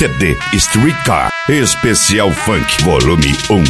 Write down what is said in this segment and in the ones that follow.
CD Streetcar Especial Funk Volume 1.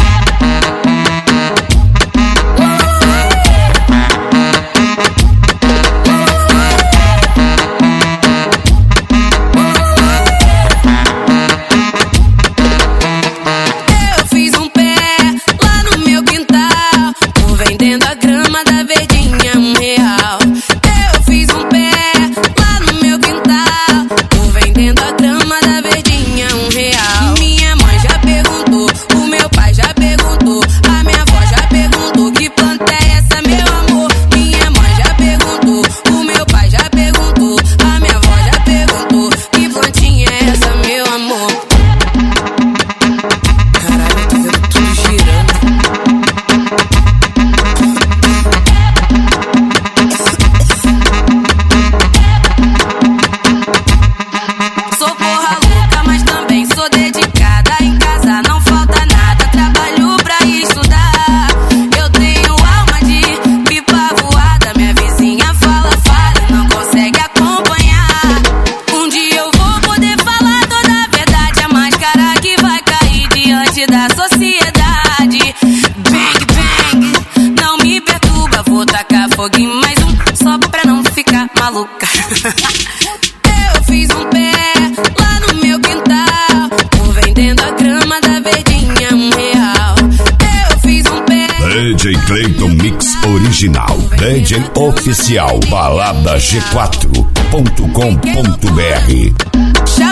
Eu fiz um pé lá no meu quintal, tô vendendo a grama da verdinha R$1. Eu fiz um pé. DJ Clayton Mix Original, DJ Oficial, balada G4.com.br.